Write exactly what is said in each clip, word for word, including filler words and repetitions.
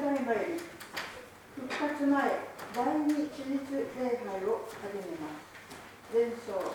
だいまより復活前第二期日礼拝を始めます。前奏。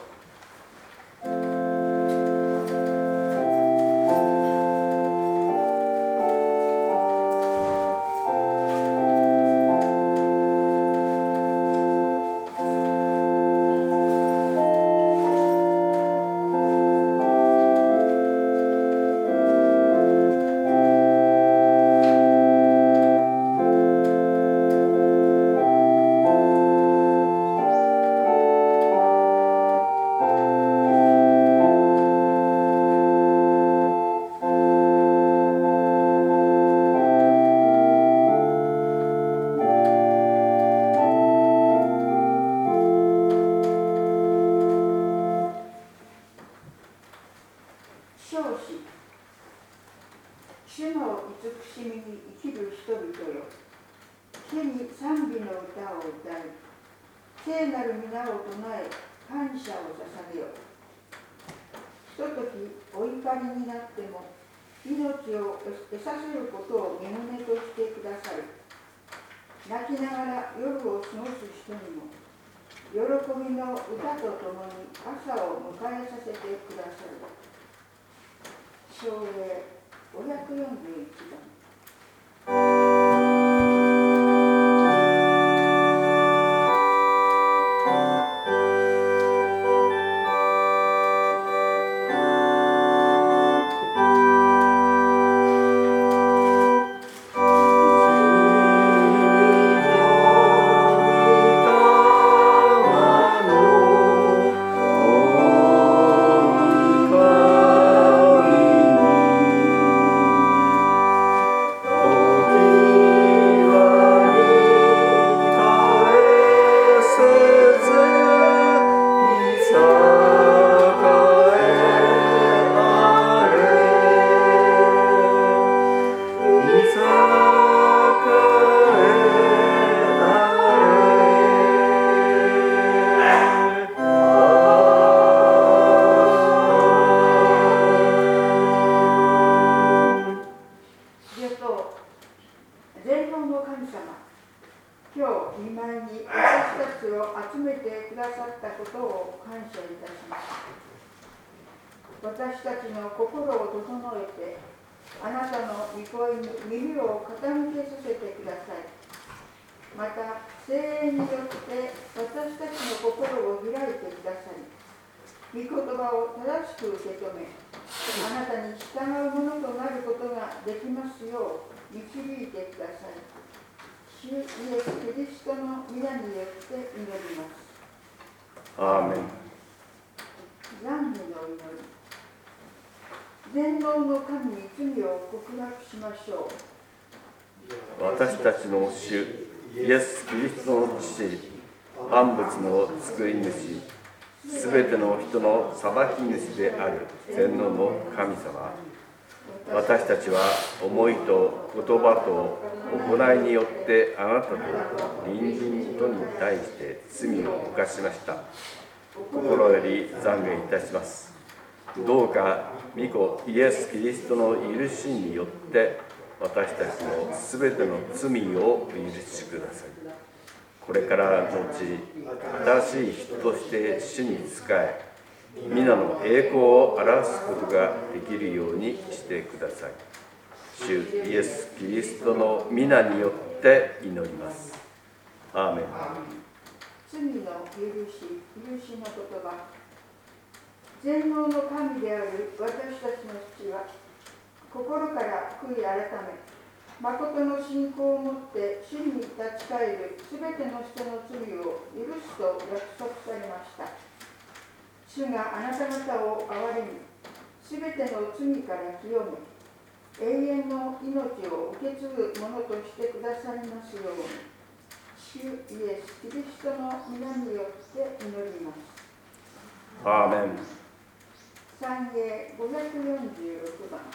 私たちの心を整えて、あなたの御声に耳を傾けさせてください。また、聖霊によって私たちの心を開いてください。御言葉を正しく受け止め、あなたに従うものとなることができますよう導いてください。主イエス・キリストの皆によって祈ります。 アーメン。 賛美の祈り。全能の神に罪を告白しましょう。私たちの主イエス・キリストの父、万物の救い主、すべての人の裁き主である全能の神様。私たちは思いと言葉と行いによってあなたと隣人とに対して罪を犯しました。心より懺悔いたします。どうか御子イエス・キリストの許しによって私たちのすべての罪をお許しください。これからのうち新しい人として主に仕え、皆の栄光を表すことができるようにしてください。主イエス・キリストの皆によって祈ります。アーメン。 罪の許し、許しの言葉。全能の神である私たちの父は、心から悔い改め、誠の信仰をもって主に立ち返るすべての人の罪を許すと約束されました。主があなた方を憐れみ、すべての罪から清め、永遠の命を受け継ぐものとしてくださいますように、主イエス・キリストの皆によって祈ります。 アーメン。 賛詠ごひゃくよんじゅうろくばん。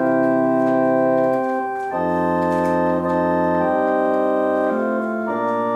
「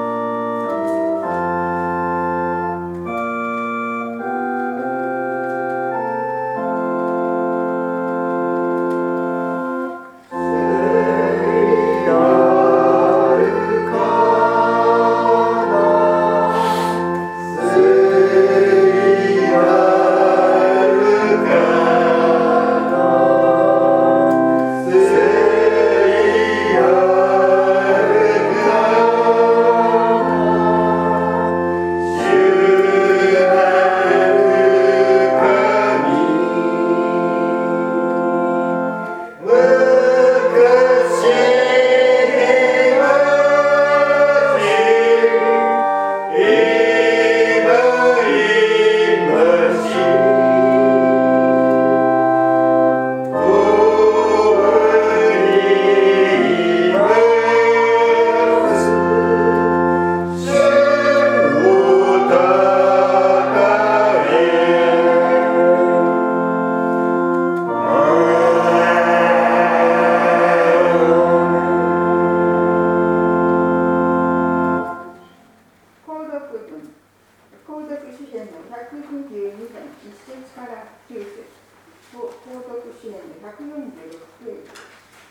詩編のひゃくよんじゅうろくページ。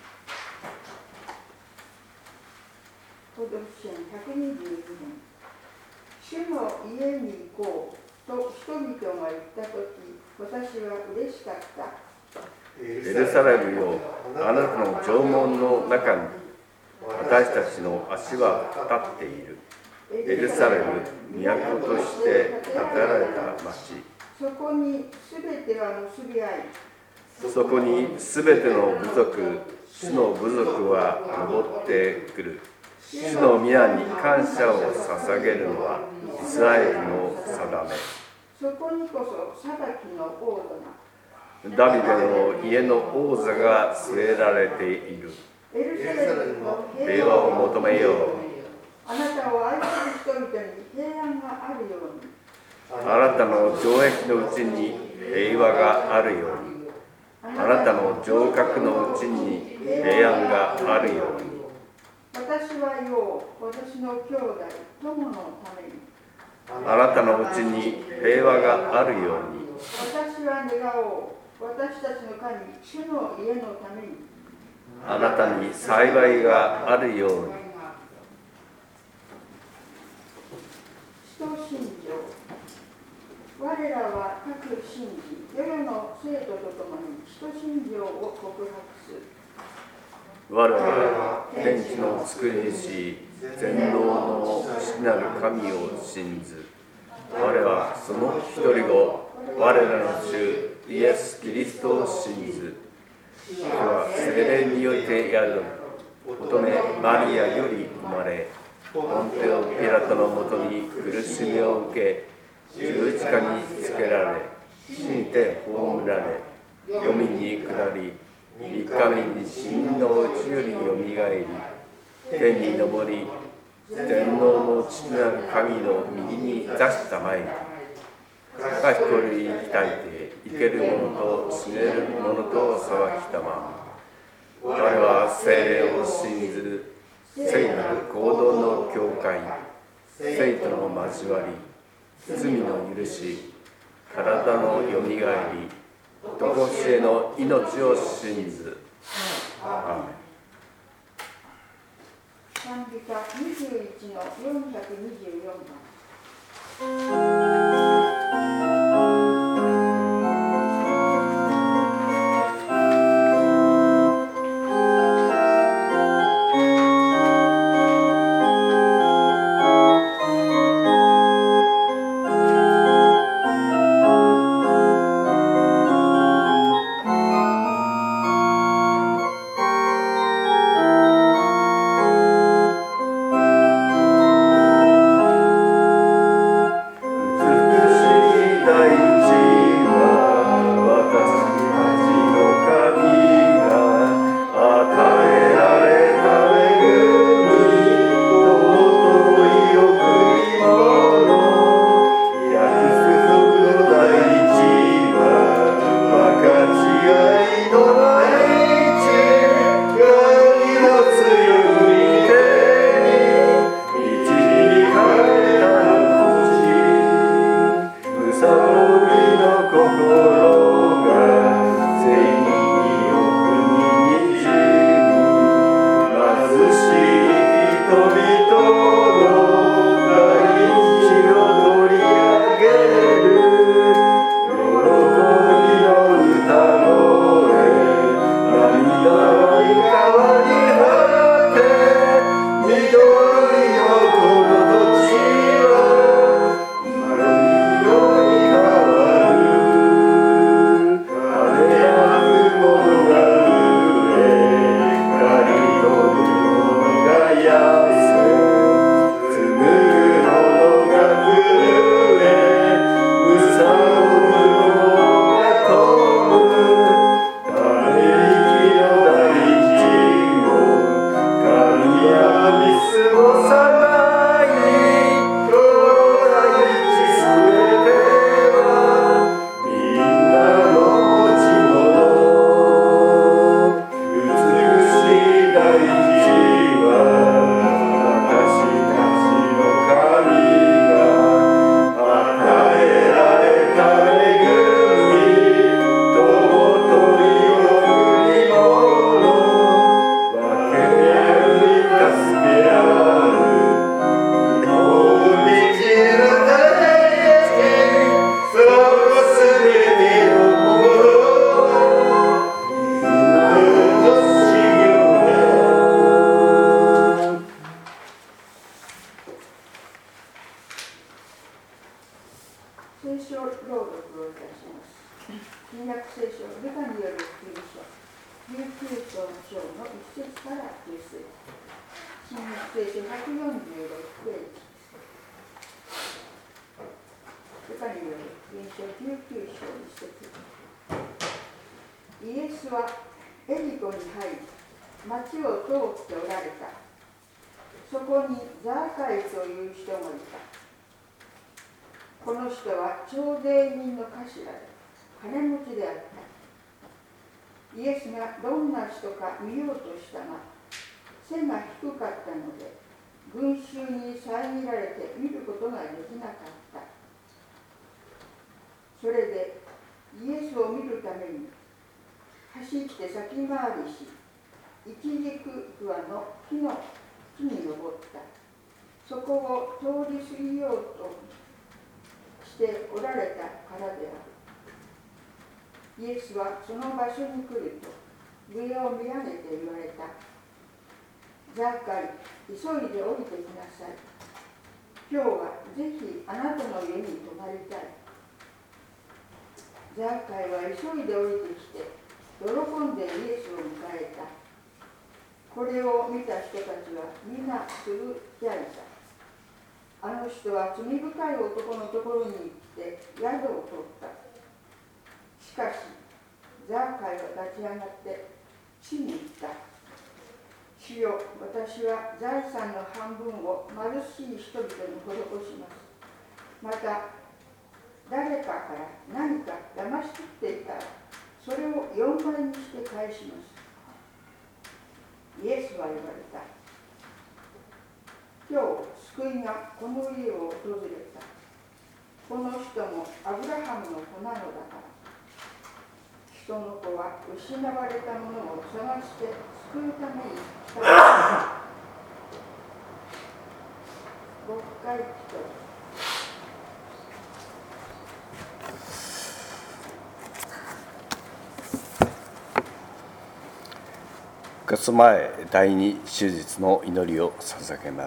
コード詩編ひゃくにじゅうに編。主の家に行こうと人々が言ったとき、私は嬉しかった。 エルサレムよ、あなたの城門の中に私たちの足は立っている。エルサレム、都として建てられた町。 そこにすべては結び合い、 そこにすべての部族、主の部族は登ってくる。主の宮に感謝を捧げるのはイスラエルの定め。 そこにこそ裁きの王座が、 ダビデの家の王座が据えられている。 エルサレムの平和を求めよう。 あなたを愛する人々に平安があるように。 あなたの城壁のうちに平和があるように。あなたの城郭のうちに平安があるように。 私は言おう、私の兄弟、友のために。 あなたのうちに平和があるように。 私は願おう、私たちの神、主の家のために。 あなたに幸いがあるように。 使徒信条。我らは各信じ、世々の生徒とともに使徒信条を告白する。 我らは天地の作り主、全能の父なる神を信ず。我はその一人子、我らの主イエス・キリストを信ず。主は聖霊によって宿る乙女マリアより生まれ、ポンテオ・ピラトのもとに苦しみを受け、十字架につけられ、死にて葬られ、黄泉に下り、三日目に死人のうちよりよみがえり、天に昇り、全能の父なる神の右に座したまえに、高きこりに鍛えて生ける者と死ねる者と裁きたま。我は聖霊を信ずる、聖なる合同の教会、聖との交わり、罪の許し、体のよみがえり、とこしえの命を信ず。アーメン。 賛美歌にじゅういちのよんひゃくにじゅうよんばん。 「 章のいち節からじゅっ節、新約聖書ひゃくよんじゅうろくページ、ルカによる福音書じゅうきゅう章いち節。イエスはエリコに入り、町を通っておられた。そこにザーカイという人もいた。この人は徴税人の頭で、金持ちであった。イエスがどんな人か見ようとしたが、背が低かったので、群衆に遮られて見ることができなかった。それでイエスを見るために走って先回りし、イチジク桑の木の木に登った。そこを通り過ぎようとしておられたからである。イエスはその場所に来ると、上を見上げて言われた。ザーカイ、急いで降りてきなさい。今日はぜひあなたの家に泊まりたい。ザーカイは急いで降りてきて、喜んでイエスを迎えた。これを見た人たちはみんなすぐ焼いた。あの人は罪深い男のところに行って宿を取った。しかし、ザーカイは立ち上がって地に言った。主よ、私は財産の半分を貧しい人々に施します。また、誰かから何か騙し取っていたら、それをよんばいにして返します。イエスは言われた。今日、救いがこの家を訪れた。この人もアブラハムの子なのだから。人の子は失われたものを探して救うために来た。ごかい人。 復活前第二手術の祈りを捧げます。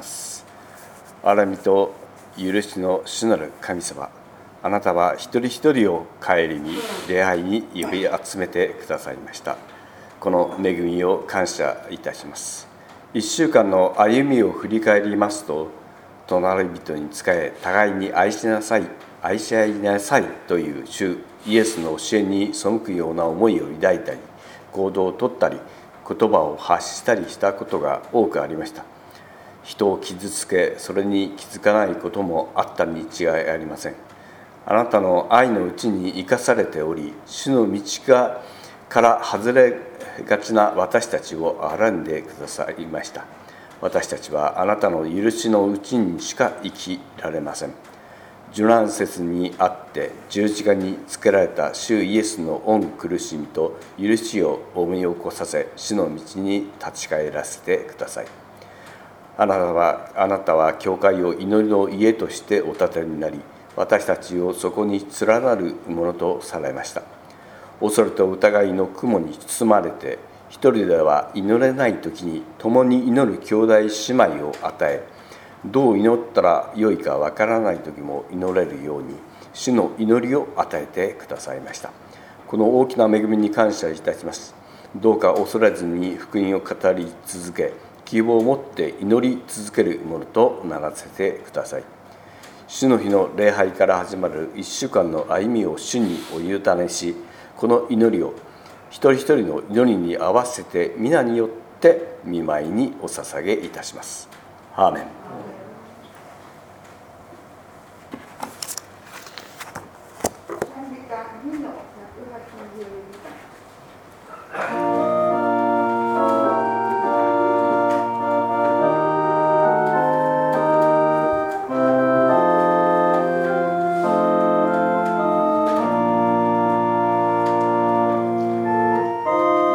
憐みと許しの主なる神様、あなたは一人一人を顧み礼拝に呼び集めてくださいました。この恵みを感謝いたします。一週間の歩みを振り返りますと、隣人に仕え互いに愛しなさい愛し合いなさいという主イエスの教えに背くような思いを抱いたり、行動をとったり、言葉を発したりしたことが多くありました。人を傷つけ、それに気づかないこともあったに違いありません。あなたの愛のうちに生かされており、主の道がから外れがちな私たちを憐んでくださいました。私たちはあなたの許しのうちにしか生きられません。受難節にあって十字架につけられた主イエスの御苦しみと許しを思い起こさせ、主の道に立ち返らせてください。あなたは、あなたは教会を祈りの家としてお立てになり、私たちをそこに連なるものとされました。恐れと疑いの雲に包まれて、一人では祈れないときに共に祈る兄弟姉妹を与え、どう祈ったらよいかわからないときも祈れるように、主の祈りを与えてくださいました。この大きな恵みに感謝いたします。どうか恐れずに福音を語り続け、希望を持って祈り続けるものとならせてください。主の日の礼拝から始まる一週間の歩みを主にお委ねし、この祈りを一人一人の祈りに合わせて皆によって御前にお捧げいたします。アーメン。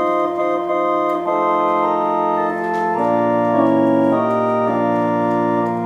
「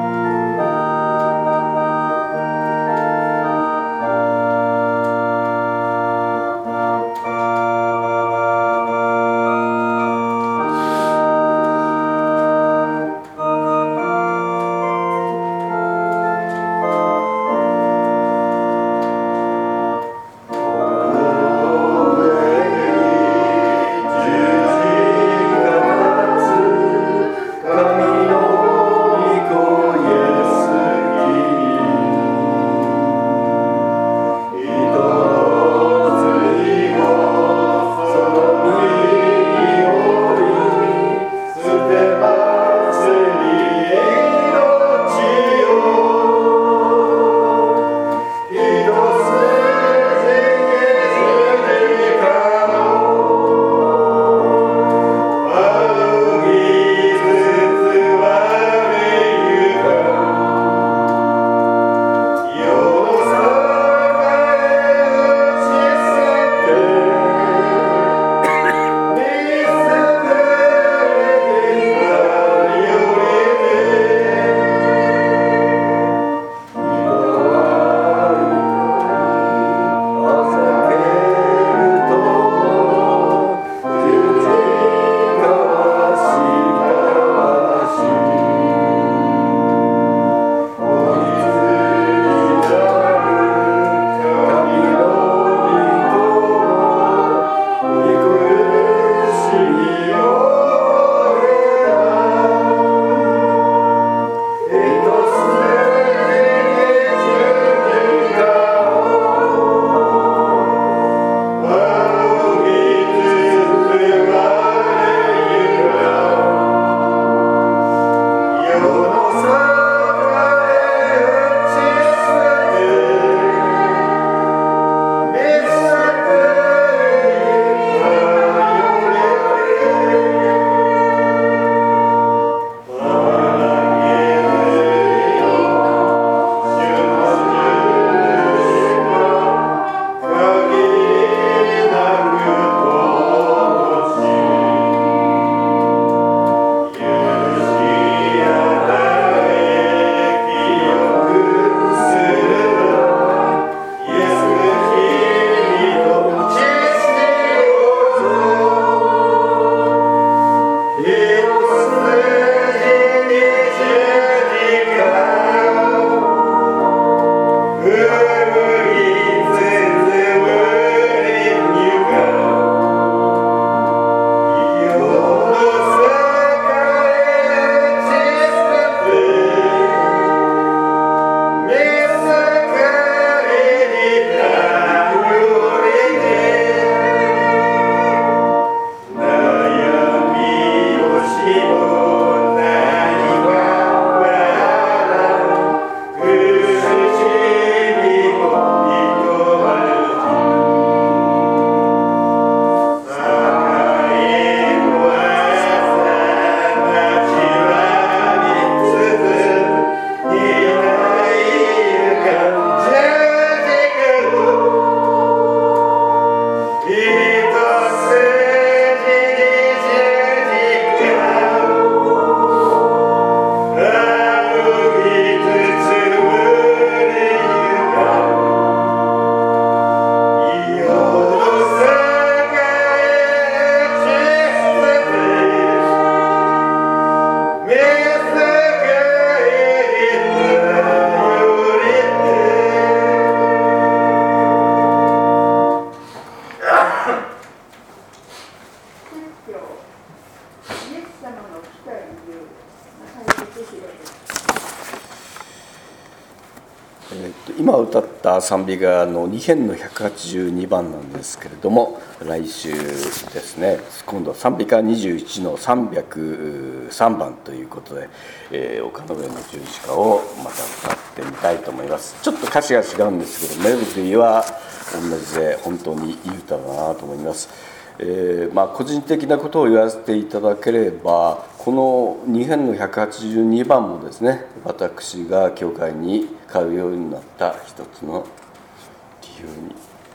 今歌った賛美歌のに編のひゃくはちじゅうにばんなんですけれども、来週ですね、今度は賛美歌にじゅういちのさんびゃくさんばんということで、えー、岡の上の十字架をまた歌ってみたいと思います。ちょっと歌詞が違うんですけど、メロディーは同じで本当にいい歌だなと思います。えーまあ、個人的なことを言わせていただければ、このに編のひゃくはちじゅうにばんもですね、私が教会に通うようになった一つの理由に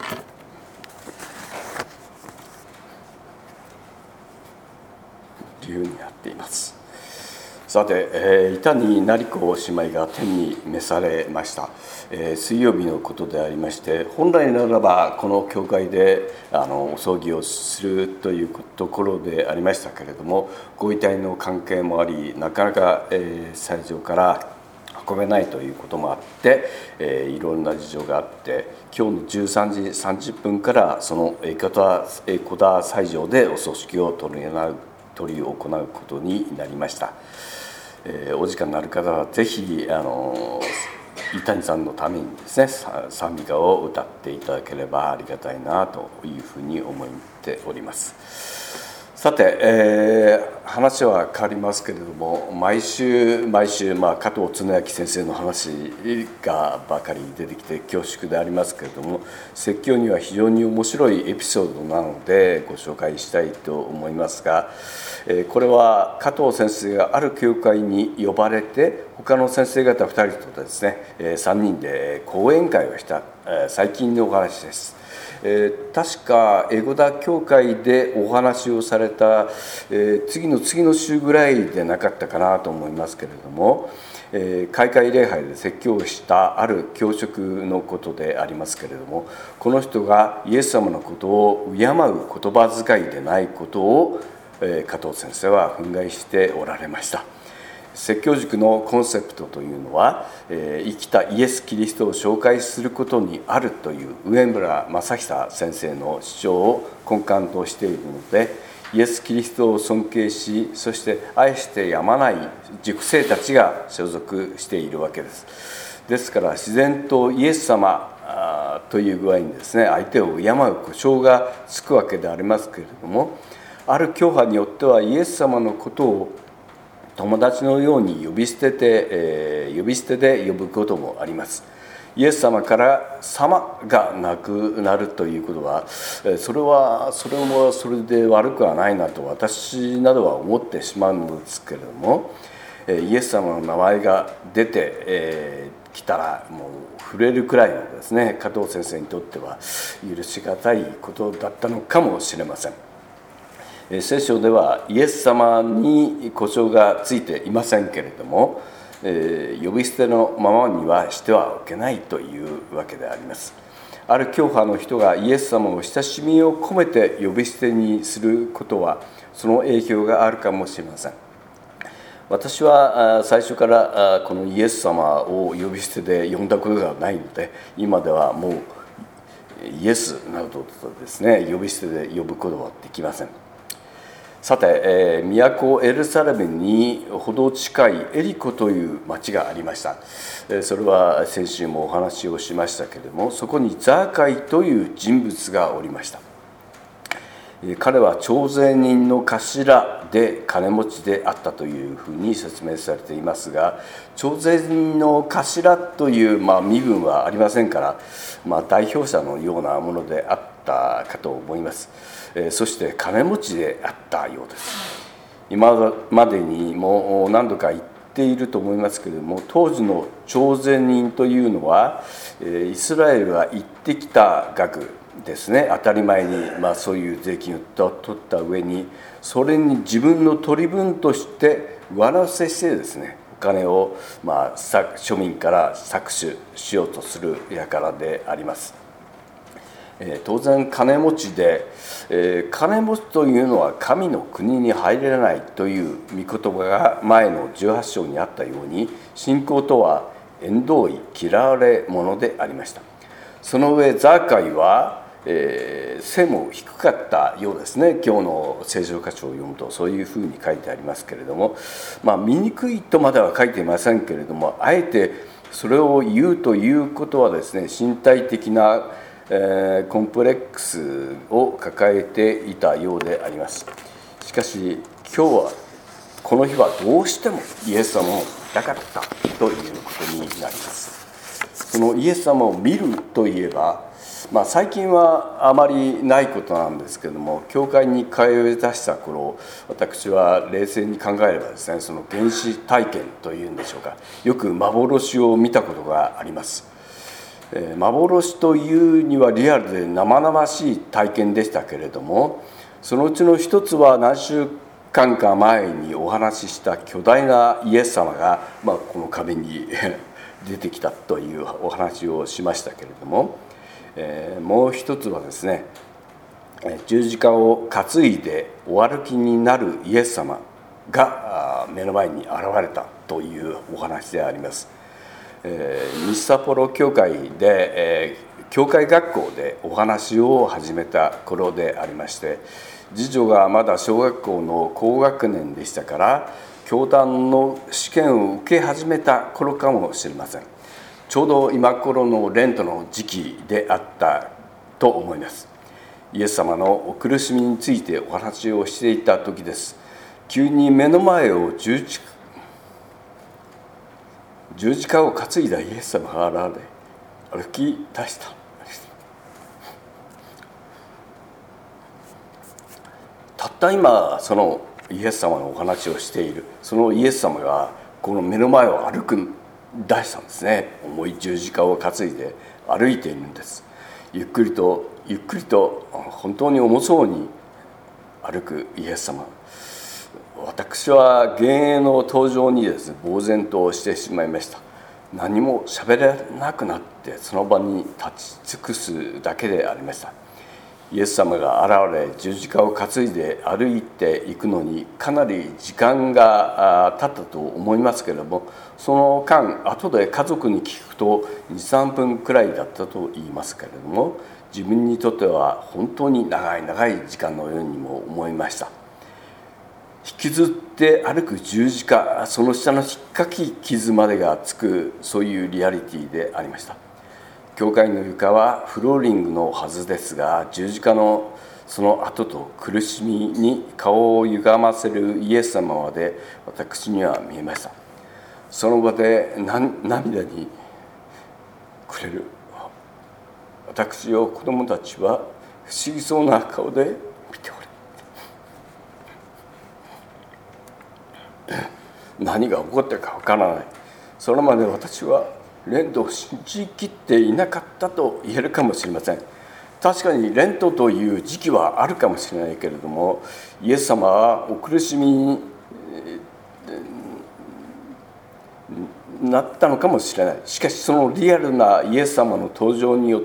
理由になっています。さて、えー、伊谷成子姉妹が天に召されました。えー、水曜日のことでありまして、本来ならばこの教会であのお葬儀をするというところでありましたけれども、ご遺体の関係もあり、なかなか、えー、斎場から運べないということもあって、えー、いろんな事情があって、今日のじゅうさんじさんじゅっぷんからその江古田斎場でお葬式を執り行うことになりました。えー、お時間のある方はぜひあの伊谷さんのためにですね、賛美歌を歌っていただければありがたいなというふうに思っております。さて、えー、話は変わりますけれども、毎週毎週、まあ、加藤恒明先生の話がばかり出てきて恐縮でありますけれども、説教には非常に面白いエピソードなのでご紹介したいと思いますが、えー、これは加藤先生がある教会に呼ばれて、他の先生方ふたりとですね、えー、さんにんで講演会をした、えー、最近のお話です。えー、確か江古田教会でお話をされた、えー、次の次の週ぐらいでなかったかなと思いますけれども、えー、開会礼拝で説教をしたある教職のことでありますけれども、この人がイエス様のことを敬う言葉遣いでないことを、えー、加藤先生は憤慨しておられました。説教塾のコンセプトというのは、えー、生きたイエス・キリストを紹介することにあるという上村正久先生の主張を根幹としているので、イエス・キリストを尊敬し、そして愛してやまない塾生たちが所属しているわけです。ですから自然とイエス様という具合にですね、相手を敬う呼称がつくわけでありますけれども、ある教派によってはイエス様のことを友達のように呼び捨てて、えー、呼び捨てで呼ぶこともあります。イエス様から様がなくなるということは、それはそれもそれで悪くはないなと私などは思ってしまうのですけれども、イエス様の名前が出て、えー、きたらもう触れるくらいのですね、加藤先生にとっては許し難いことだったのかもしれません。聖書ではイエス様に呼称がついていませんけれども、えー、呼び捨てのままにはしてはおけないというわけであります。ある教派の人がイエス様を親しみを込めて呼び捨てにすることは、その影響があるかもしれません。私は最初からこのイエス様を呼び捨てで呼んだことがないので、今ではもうイエスなどとですね、呼び捨てで呼ぶことはできません。さて、えー、都エルサレムに程近いエリコという町がありました。それは先週もお話をしましたけれども、そこにザーカイという人物がおりました。彼は徴税人の頭で金持ちであったというふうに説明されていますが、徴税人の頭という、まあ、身分はありませんから、まあ、代表者のようなものであったかと思います。そして金持ちであったようです。今までにも何度か言っていると思いますけれども、当時の徴税人というのはイスラエルが行ってきた額ですね、当たり前に、まあ、そういう税金を取った上に、それに自分の取り分として上乗せしてですね、お金を、まあ、庶民から搾取しようとする輩であります。えー、当然金持ちで、えー、金持ちというのは神の国に入れないという御言葉が前のじゅうはち章にあったように、信仰とは縁遠い嫌われ者でありました。その上ザーカイはえー、背も低かったようですね。今日の聖書箇所を読むとそういうふうに書いてありますけれども、まあ、醜いとまでは書いていませんけれども、あえてそれを言うということはですね、身体的な、えー、コンプレックスを抱えていたようであります。しかし今日はこの日はどうしてもイエス様を見たかったということになります。そのイエス様を見るといえば、まあ、最近はあまりないことなんですけれども、教会に通い出した頃、私は冷静に考えればですね、その原始体験というんでしょうか、よく幻を見たことがあります。えー、幻というにはリアルで生々しい体験でしたけれども、そのうちの一つは何週間か前にお話しした巨大なイエス様が、まあ、この壁に出てきたというお話をしましたけれども、えー、もう一つはですね、十字架を担いでお歩きになるイエス様が目の前に現れたというお話であります。えー、西札幌教会で、えー、教会学校でお話を始めた頃でありまして、次女がまだ小学校の高学年でしたから、教団の試験を受け始めた頃かもしれません。ちょうど今頃のレントの時期であったと思います。イエス様のお苦しみについてお話をしていた時です。急に目の前を十字架十字架を担いだイエス様が現れ、歩き出した。たった今そのイエス様のお話をしている、そのイエス様がこの目の前を歩く出したんですね。重い十字架を担いで歩いているんです。ゆっくりとゆっくりと本当に重そうに歩くイエス様。私は幻影の登場にですね、呆然としてしまいました。何も喋れなくなってその場に立ち尽くすだけでありました。イエス様が現れ十字架を担いで歩いていくのにかなり時間が経ったと思いますけれども、その間後で家族に聞くと にさんぷんくらいだったと言いますけれども、自分にとっては本当に長い長い時間のようにも思いました。引きずって歩く十字架、その下のひっかき傷までがつく、そういうリアリティでありました。教会の床はフローリングのはずですが、十字架のその後と苦しみに顔を歪ませるイエス様まで私には見えました。その場で涙にくれる私を子供たちは不思議そうな顔で見ておれ。何が起こったかわからない。それまで私はレントを信じきっていなかったと言えるかもしれません。確かにレントという時期はあるかもしれないけれども、イエス様はお苦しみになったのかもしれない。しかしそのリアルなイエス様の登場によって、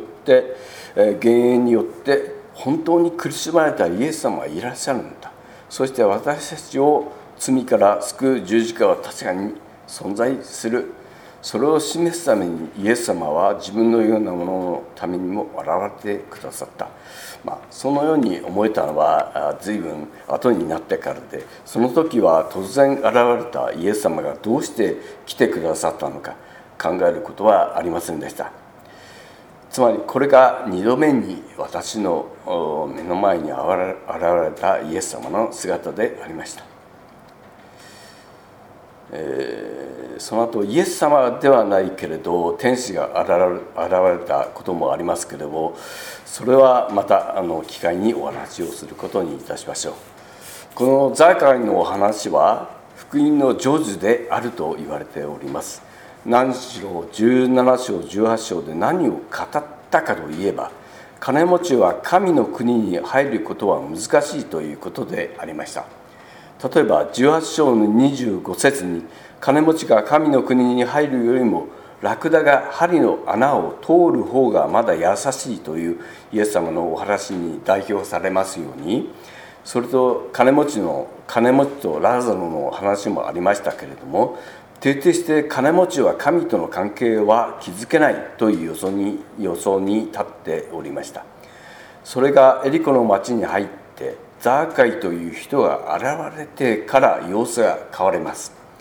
幻影によって本当に苦しまれたイエス様がいらっしゃるんだ。そして私たちを罪から救う十字架は確かに存在する。それを示すためにイエス様は自分のようなもののためにも現れてくださった。まあ、そのように思えたのは随分後になってからで、その時は突然現れたイエス様がどうして来てくださったのか考えることはありませんでした。つまりこれがにどめに私の目の前に現れたイエス様の姿でありました。えー、その後イエス様ではないけれど天使が現れたこともありますけれども、それはまたあの機会にお話をすることにいたしましょう。このザーカイのお話は福音の成就であると言われております。何しろじゅうなな章じゅうはち章で何を語ったかといえば、金持ちは神の国に入ることは難しいということでありました。例えばじゅうはち章のにじゅうご節に、金持ちが神の国に入るよりもラクダが針の穴を通る方がまだ優しいというイエス様のお話に代表されますように、それと金持ちの金持ちとラザロの話もありましたけれども、徹底して金持ちは神との関係は築けないという予想に予想に立っておりました。それがエリコの町に入ってザーカイという人が現れてから様子が変わります。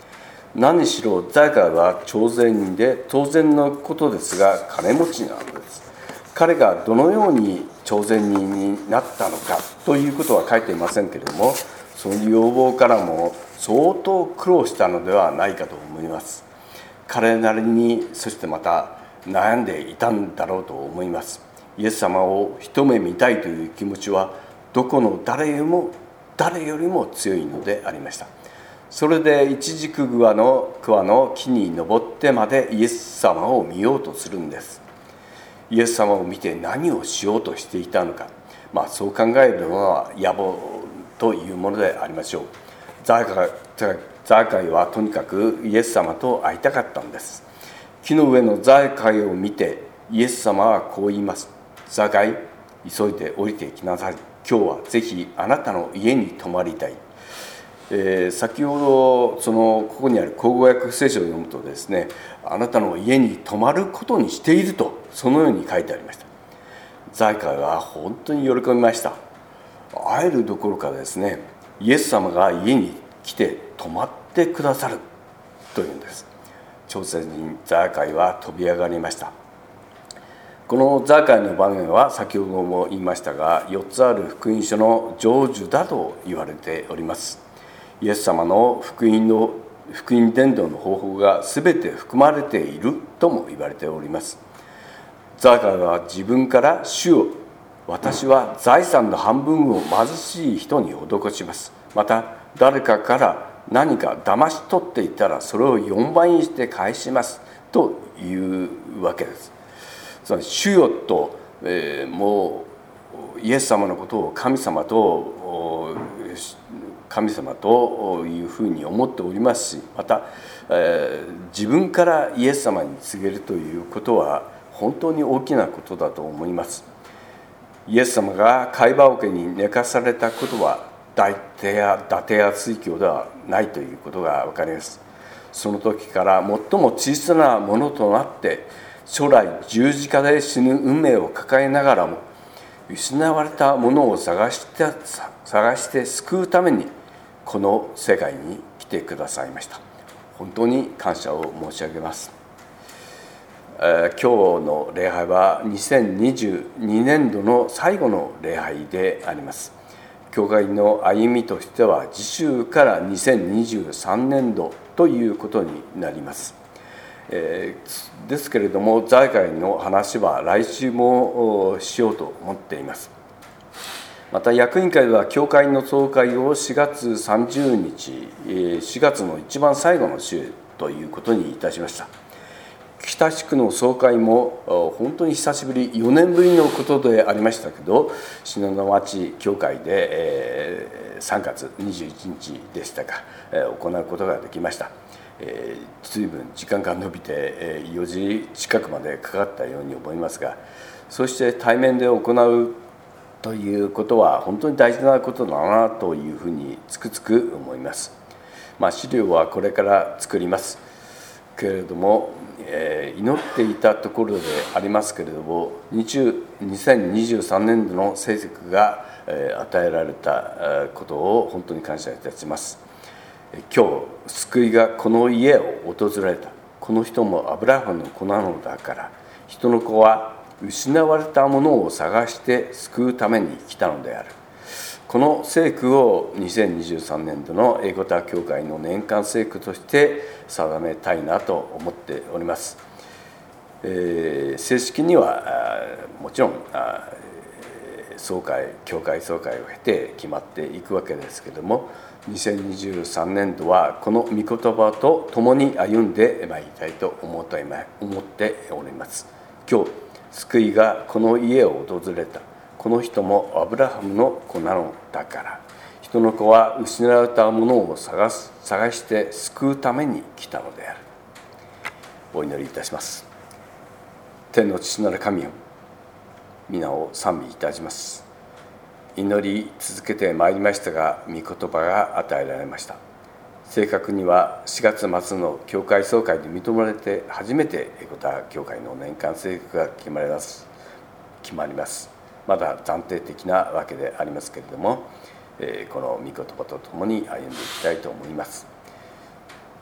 何しろザイカイは徴税人で当然のことですが金持ちなのです。彼がどのように徴税人になったのかということは書いていませんけれども、その要望からも相当苦労したのではないかと思います。彼なりに、そしてまた悩んでいたんだろうと思います。イエス様を一目見たいという気持ちはどこの誰よりも誰よりも強いのでありました。それでイチジク桑の桑の木に登ってまでイエス様を見ようとするんです。イエス様を見て何をしようとしていたのか、まあ、そう考えるのは野望というものでありましょう。ザーカイはとにかくイエス様と会いたかったんです。木の上のザーカイを見てイエス様はこう言います。ザーカイ、急いで降りてきなさい。今日はぜひあなたの家に泊まりたい。えー、先ほどそのここにある口語訳聖書を読むとですね、あなたの家に泊まることにしているとそのように書いてありました。ザイカイは本当に喜びました。会えるどころかですね、イエス様が家に来て泊まってくださるというんです。朝鮮人ザーカイは飛び上がりました。このザーカイの場面は先ほども言いましたが、よっつある福音書の成就だと言われております。イエス様の福音の福音伝道の方法が全て含まれているとも言われております。ザーカイは自分から主を、私は財産の半分を貧しい人に施します。また誰かから何か騙し取っていたらそれをよんばいにして返しますというわけです。つまり主よと、えー、もうイエス様のことを神様と神様というふうに思っておりますし、また、えー、自分からイエス様に告げるということは本当に大きなことだと思います。イエス様が貝羽桶に寝かされたことは大手や伊達や水教ではないということが分かります。その時から最も小さなものとなって将来十字架で死ぬ運命を抱えながらも失われたものを探して探して救うためにこの世界に来てくださいました。本当に感謝を申し上げます。今日の礼拝はにせんにじゅうにねんどの最後の礼拝であります。教会の歩みとしては次週からにせんにじゅうさんねんどということになります。えー、ですけれどもザイカイの話は来週もしようと思っています。また役員会は教会の総会をしがつさんじゅうにち、しがつの一番最後の週ということにいたしました。北地区の総会も本当に久しぶり、よねんぶりのことでありましたけど、信濃町教会でさんがつにじゅういちにちでしたか、行うことができました。随分時間が延びてよじ近くまでかかったように思いますが、そして対面で行うということは本当に大事なことだなというふうにつくづく思います。まあ、資料はこれから作りますけれども、えー、祈っていたところでありますけれども、にせんにじゅうさんねんどの成績が、えー、与えられたことを本当に感謝いたします。今日救いがこの家を訪れた。この人もアブラハムの子なのだから、人の子は失われたものを探して救うために来たのである。この聖句をにせんにじゅうさんねんどのエゴタ教会の年間聖句として定めたいなと思っております。えー、正式にはもちろん総会教会総会を経て決まっていくわけですけれども、にせんにじゅうさんねんどはこの御言葉と共に歩んでまいりたいと思っております。今日救いがこの家を訪れた。この人もアブラハムの子なのだから、人の子は失われたものを探す探して救うために来たのである。お祈りいたします。天の父なる神よ、皆を賛美いたします。祈り続けてまいりましたが、御言葉が与えられました。正確にはしがつまつの教会総会で認められて初めてエゴタ教会の年間聖句が決まります。決まります。まだ暫定的なわけでありますけれども、この御言葉とともに歩んでいきたいと思います。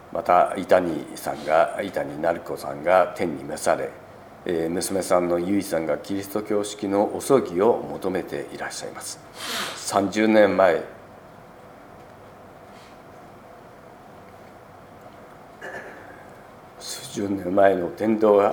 また伊谷さんが伊谷成子さんが天に召され、えー、娘さんの由衣さんがキリスト教式のお葬儀を求めていらっしゃいます。さんじゅうねんまえ、数十年前の伝道が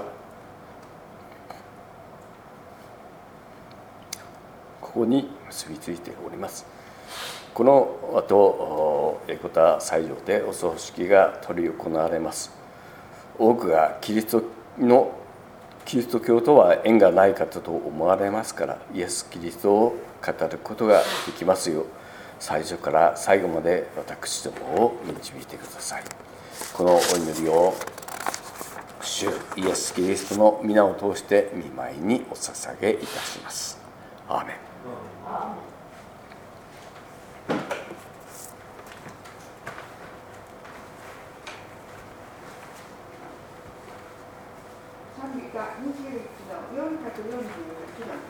ここに結びついております。この後、エコタ斎場でお葬式が執り行われます。多くがキリストのキリスト教とは縁がない方と思われますから、イエス・キリストを語ることができますよう、最初から最後まで私どもを導いてください。このお祈りを主イエス・キリストの皆を通して御前にお捧げいたします。アーメン。 賛美歌にじゅういちのよんひゃくよんじゅういちばん。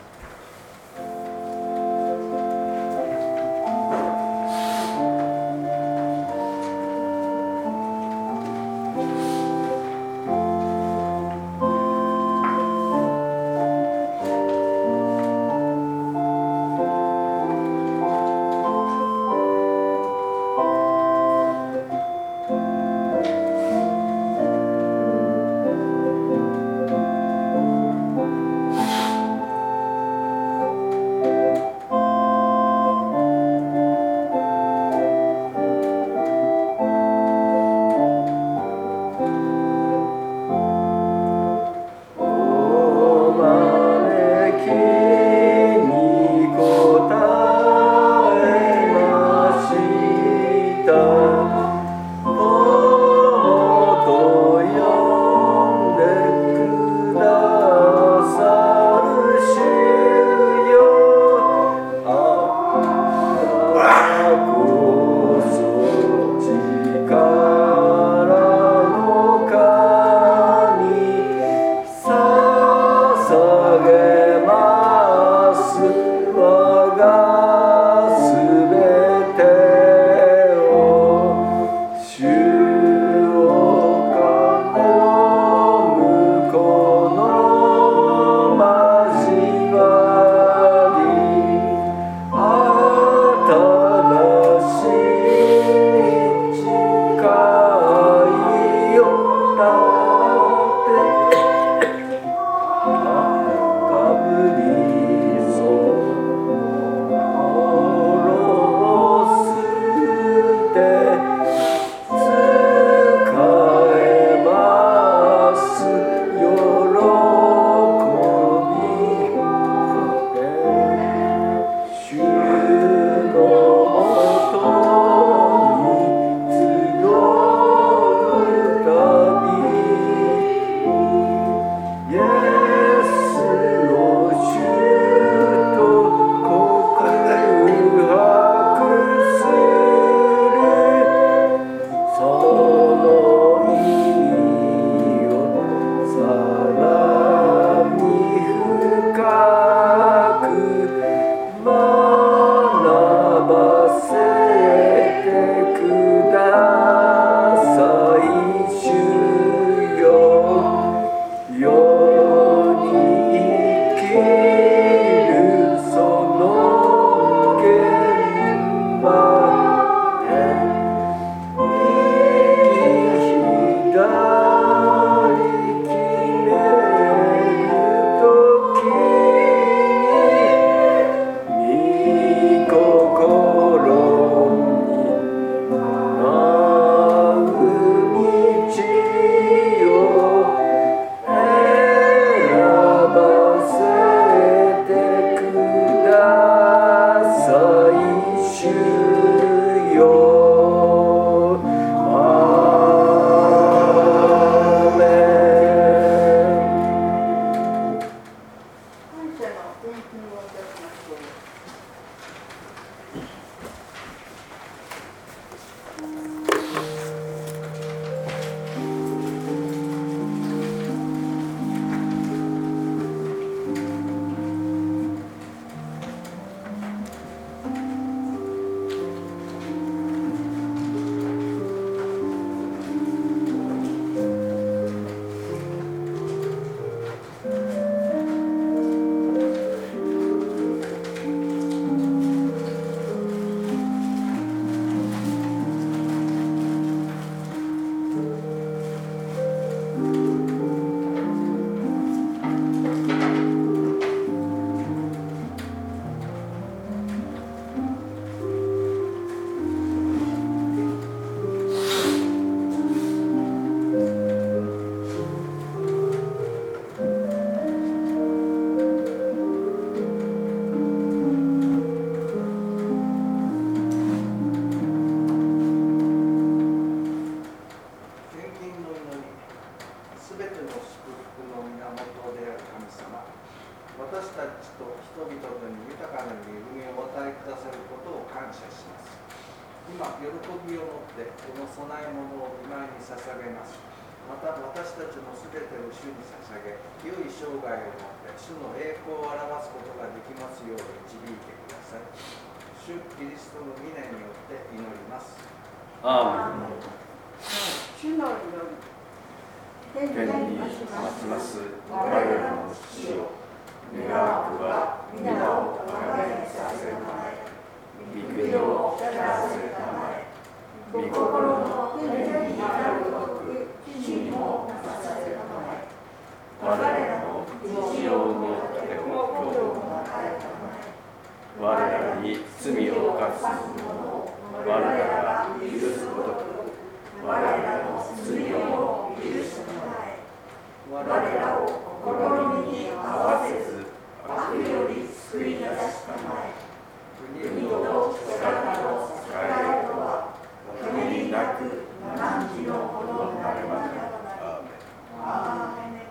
今、喜びを持ってこの供え物を御前に捧げます。また私たちのすべてを主に捧げ、良い生涯を持って主の栄光を表すことができますよう導いてください。主キリストの御名によって祈ります。 アーメン。 主の祈り。天にまします我らの父よ、願わくは皆をあがめさせまえ。御国を来らせたまえ。御心の天にあるごとく地にもなさせたまえ。我らの日常の糧を今日も与えたまえ。我らに罪を犯す者を我らが許すごとく我らの罪を許すまえ。我らを試みに合わせず悪より救い出したまえ。国と力と栄えとは限りなく汝のものになればならない。アーメン。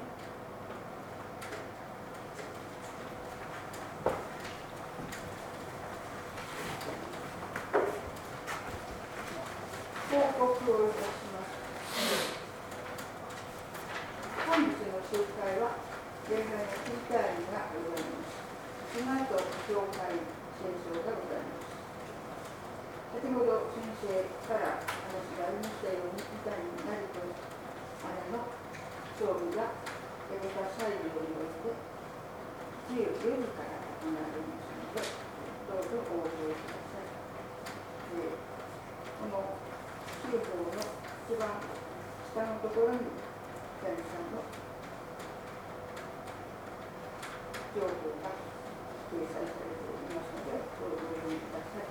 報告をいたします。本日の集会は礼拝のティータイムがございます。その後、教会聖書がございます。先ほど先生から話がありましたように、伊丹成子姉の葬儀がエゴタ祭儀においてじゅうよじから行われますので、どうぞお覚えください。でこの旧法の一番下のところに伊丹さんの情報が掲載されておりますので、ご確認ください。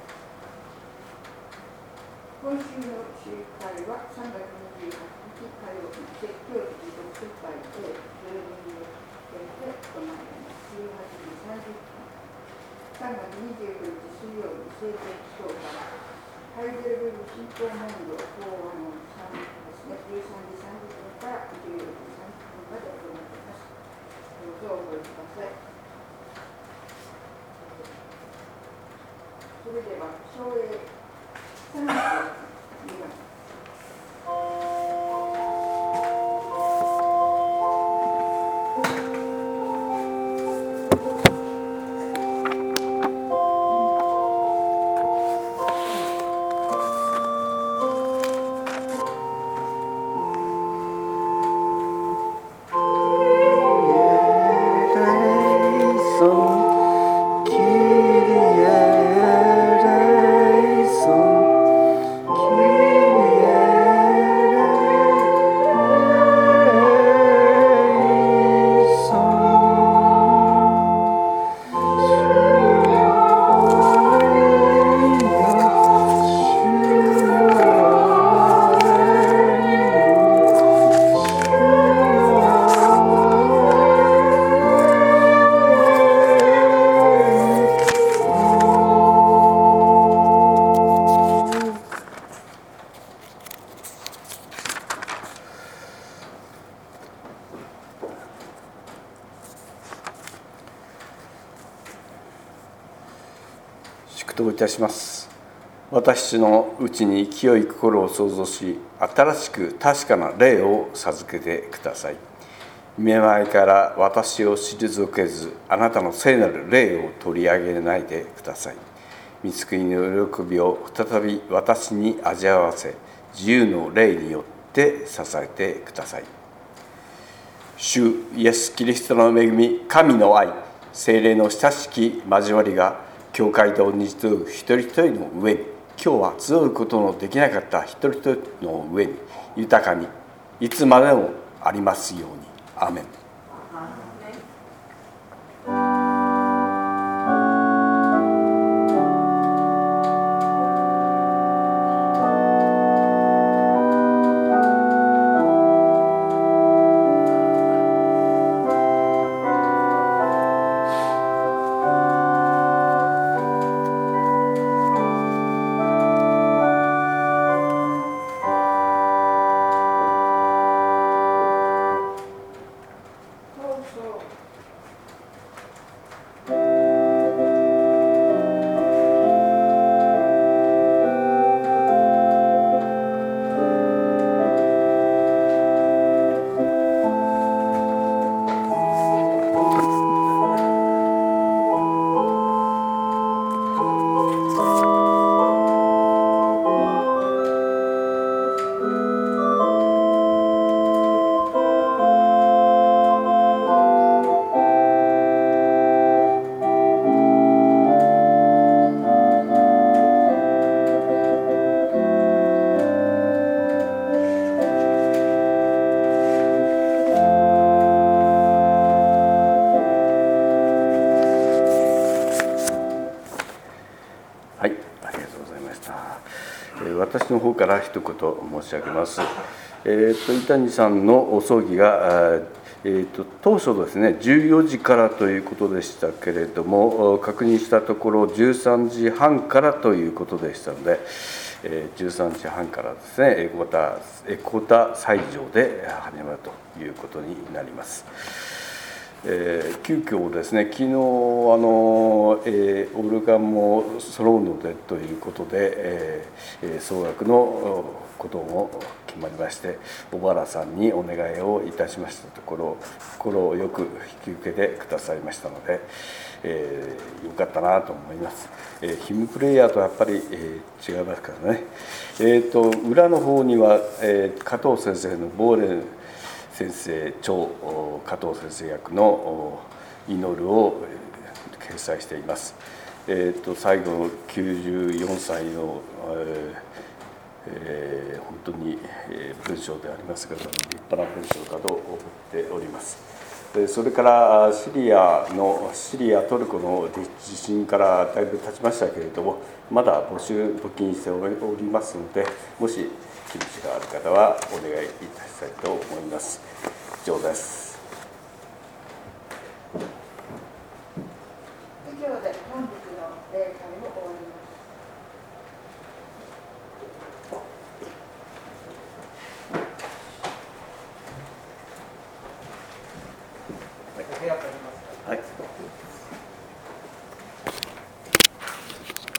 今週の集会はさんがつにじゅうはちにち火曜日、説教式読書会でじゅうにんによって行われます。じゅうはちじさんじゅっぷん。さんがつにじゅうくにち水曜日、聖典教会ハイデルベルグ信仰問答法案のさんですね、じゅうさんじさんじゅっぷんからじゅうよじさんじゅっぷんまで行っています。どうぞお覚えください。それでは、照英さんじゅうにばん。 いたします。私のうちに清い心を創造し、新しく確かな霊を授けてください。見舞いから私を退けず、あなたの聖なる霊を取り上げないでください。御救いの喜びを再び私に味わわせ、自由の霊によって支えてください。主イエス・キリストの恵み、神の愛、聖霊の親しき交わりが教会と日集う一人一人の上に、今日は集うことのできなかった一人一人の上に豊かにいつまでもありますように。アーメン。 私の方から一言申し上げます。えー、と伊谷さんのお葬儀が、えー、と当初ですねじゅうよじからということでしたけれども、確認したところじゅうさんじはんからということでしたので、えー、じゅうさんじはんからですねエコタエコタ斎場で始まるということになります。えー、急遽ですね昨日あの、えー、オルガンも揃うのでということで、えー、総額のことも決まりまして、小原さんにお願いをいたしましたところ、心をよく引き受けてくださいましたので、えー、よかったなと思います。えー、ヒムプレイヤーとやっぱり、えー、違いますからね。えー、と裏の方には、えー、加藤先生のボーレン先生長加藤先生役の祈るを掲載しています。えー、と最後のきゅうじゅうよんさいの、えーえー、本当に文章でありますけれども立派な文章かと思っております。それからシリアのシリアトルコの地震からだいぶ経ちましたけれども、まだ募集募金しておりますので、もし気持ちがある方はお願いいたしたいと思います。以上です。 以上で本日の礼会を終わります。 お部屋借りますか。 はい。